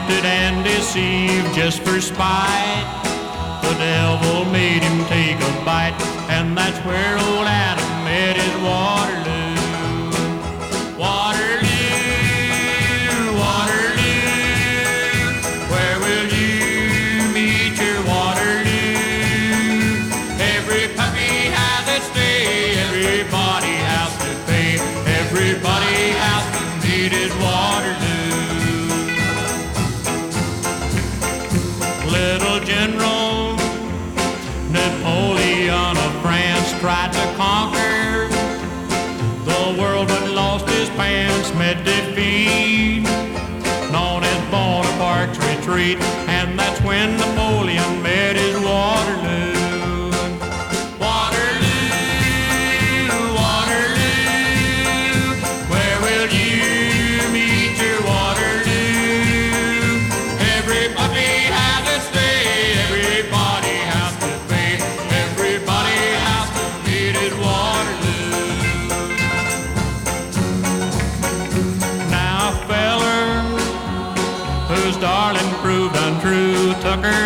tempted and deceived just for spite. The devil made him take a bite, and that's where old Adam met his Waterloo. Waterloo, Waterloo, where will you meet your Waterloo? Every puppy has its day, everybody has to pay, everybody has to meet his Waterloo. Little General Napoleon of France tried to conquer the world but lost his pants, met defeat, known as Bonaparte's retreat, and that's when Napoleon met his Waterloo. Waterloo, Waterloo, where will you meet your Waterloo? Every puppy has its day, everybody has to pay, everybody has to meet his Waterloo. Now a feller whose darling proved untrue took her